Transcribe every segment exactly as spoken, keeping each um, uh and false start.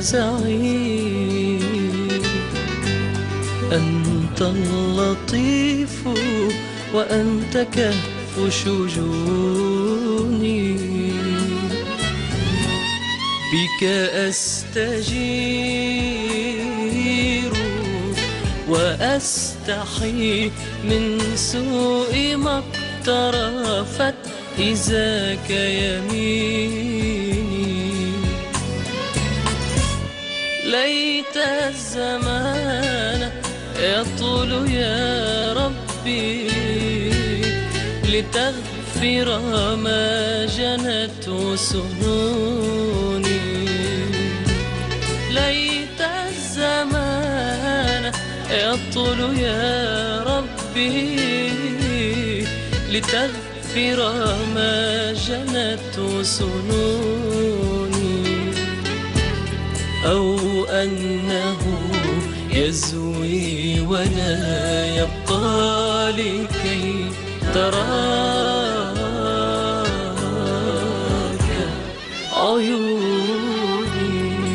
مفزعي. أنت اللطيف وأنت كهف شجوني، بك أستجير وأستحي من سوء ما اقترفت إذاك يميني. ليت الزمان يطول يا ربي لتغفر ما جنت سنوني. ليت الزمان يطول يا ربي لتغفر ما جنت سنوني، أو أنه يزوي ولا يبقى لكي تراك عيوني.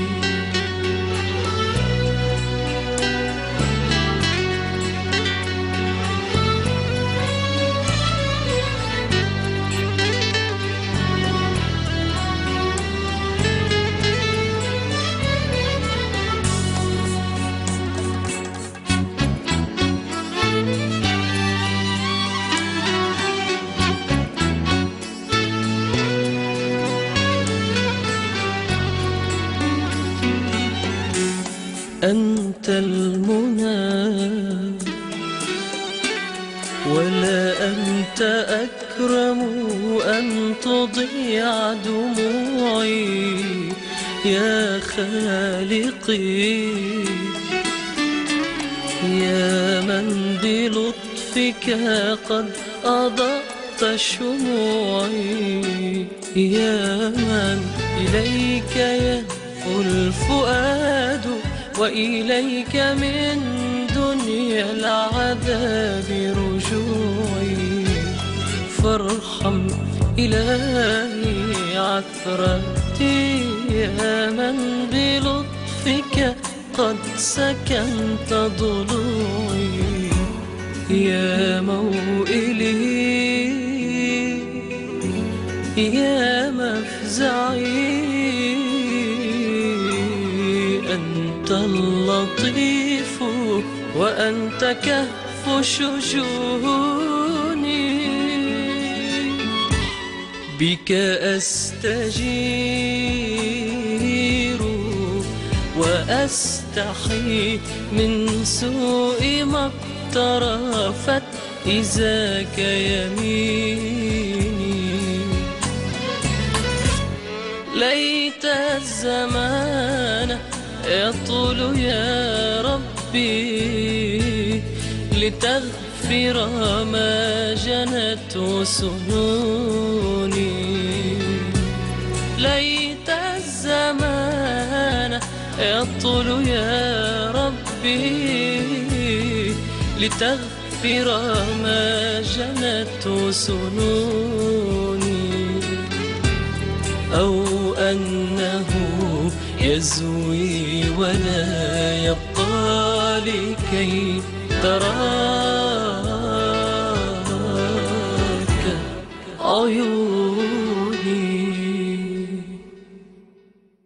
أنت المنى ولا أنت أكرم أن تضيع دموعي يا خالقي، يا من بلطفك قد أضأت شموعي، يا من إليك يهفو الفؤاد وإليك من دنيا العذاب رجوعي. فارحم إلهي عثرتي، يا من بلطفك قد سكنت ضلوعي، يا موئلي يا مفزعي. أنت اللطيف وأنت كهف شجوني، بك أستجير وأستحي من سوء ما اقترفت إذاك يميني. ليت الزمان يطول يا ربي لتغفر ما جنت سنوني. ليت الزمان يطول يا ربي لتغفر ما جنت سنوني، أو أنه يزوي ولا يبقى لكي تراك عيوني.